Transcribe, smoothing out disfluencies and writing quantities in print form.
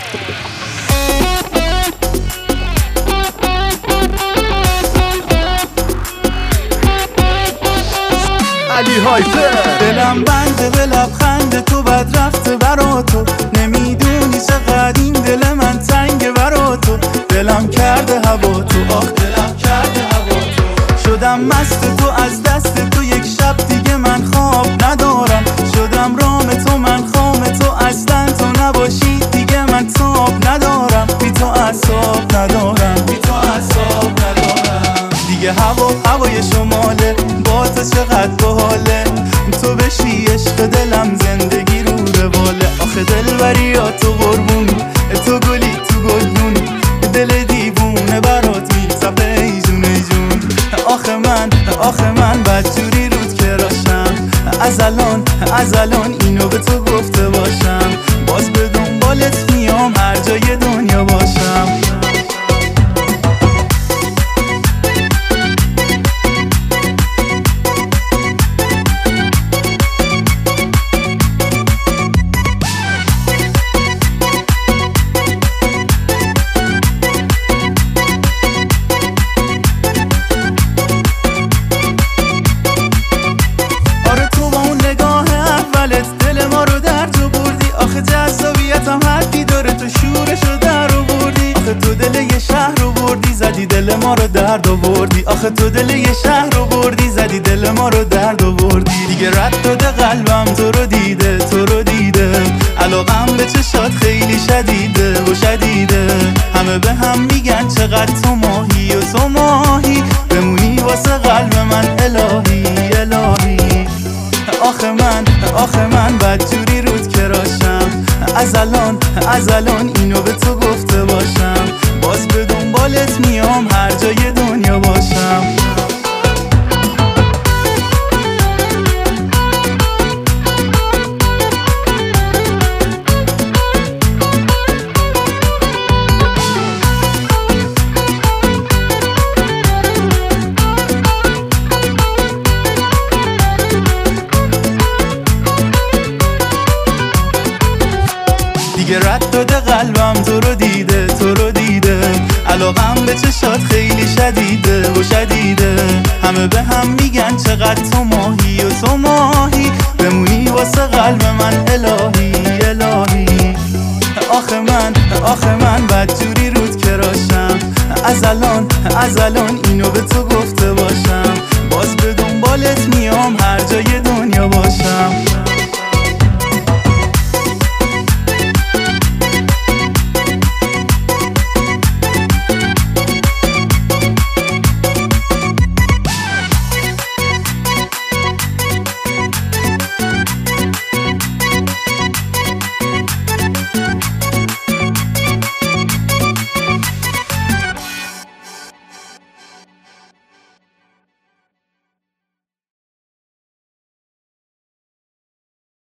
علی هایپر. دلم بنده به لبخند تو بد رفته برا تو، نمیدونی چقدر این دل من تنگه برا تو. دلم کرده هوا تو، آخ دلم کرده هوا تو. شدم مست تو از دست تو، یک شب دیگه من خواب ندارم. شدم رام تو، من خام تو، اصلا تو نباشی دیگه من تاب ندارم. بی تو اعصاب ندارم، بی تو اعصاب ندارم. دیگه هوای شماله، با تو چقدر باحاله. تو بشی عشق دلم، زندگی رو رواله. آخه دلبریا تو قربون، تو گلی تو گلدون، دل دیوونه برات میتپه ای جون ای جون. آخه من بدجوری رود کراشم. از الان اینو به تو گفته باشم، باز به دنبالت میام هر جای دنیا باشم. دل ما رو در تو بردی، آخه جذابیتم حدی داره، تو شورشو در آوردی. آخه تو دل یه شهر رو بردی، زدی دل ما رو درد آوردی. آخه تو دل یه شهر رو بردی، زدی دل ما رو درد آوردی. دیگه رد داده قلبم تو رو دیده، تو رو دیده. علاقم به چشات خیلی شدیده و شدیده. همه به هم میگن چقدر تو ماهی و تو ماهی، بمونی واسه قلب من الهی الهی. آخه من بدجوری رود کراشم. از الان اینو به تو گفته باشم، باز به دنبالت میام هر جای دنیا باشم. دیگه رد داده قلبم تو رو دیده، تو رو دیده. علاقم به چشات خیلی شدیده و شدیده. همه به هم میگن چقدر تو ماهی و تو ماهی، بمونی واسه قلب من الهی الهی. آخه من بدجوری رود کراشم. از الان